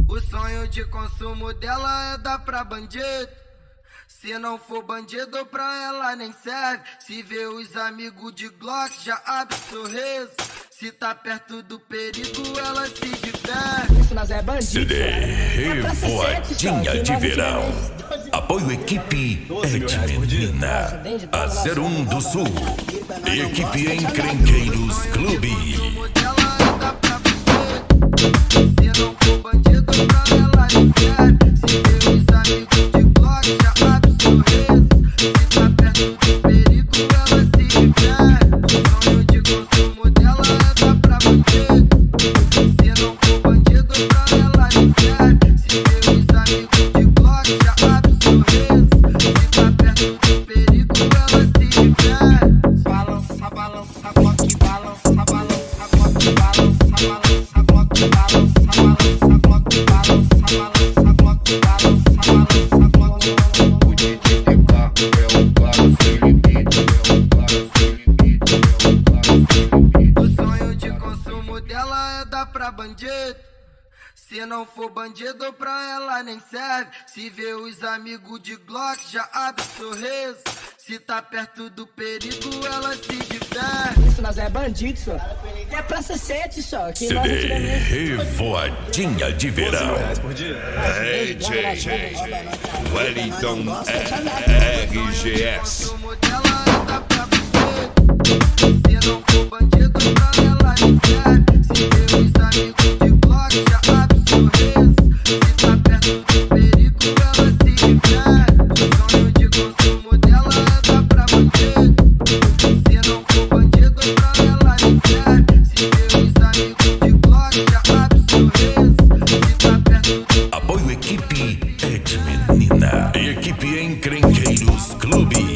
O sonho de consumo dela é dar pra bandido. Se não for bandido, pra ela nem serve. Se vê os amigos de Glock, já abre sorriso. Se tá perto do perigo, ela se diverte. Isso nós é bandido. CD Revoadinha de Verão. Apoio equipe Edmina, a 01 do Sul. Equipe Encrenqueiros Clube. Se não for bandido, pra ela nem serve. Se vê os amigos de Glock, já abre sorriso. Se tá perto do perigo, ela se diverte. O sonho de consumo dela é dar pra bandido. Se não for bandido, pra ela nem serve. Se vê os amigos de Glock, já abre sorriso. Se tá perto do perigo, ela se diverte. Balança, balança, Glock, balança, balança, Glock, balança, balança, Glock, balança, balança, Glock, balança, balança, Glock, balança, balança, Glock. O DJ é o claro sem limite, é o claro sem limite, é o claro sem limite. O sonho de consumo dela é dar pra bandido. Se não for bandido, pra ela nem serve. Se vê os amigos de Glock, já abre sorriso. Se tá perto do perigo, ela se diverte. Isso nós é bandido, só. É Praça 7, só. CD Revoadinha de Verão. Hey, JJ, Wellington RGS. O consumo dela é dar pra bandido. Se não for bandido, pra ela nem serve. Se vê os amigos de Glock, já abre sorriso. Se tá perto do perigo, ela se diverte. O sonho de consumo dela é dar pra bandido. Se não for bandido, pra ela nem serve. Se vê os amigos de Glock, já abre sorriso. Se tá perto do Apoio equipe Edmina. Equipe Encrenqueiros Clube.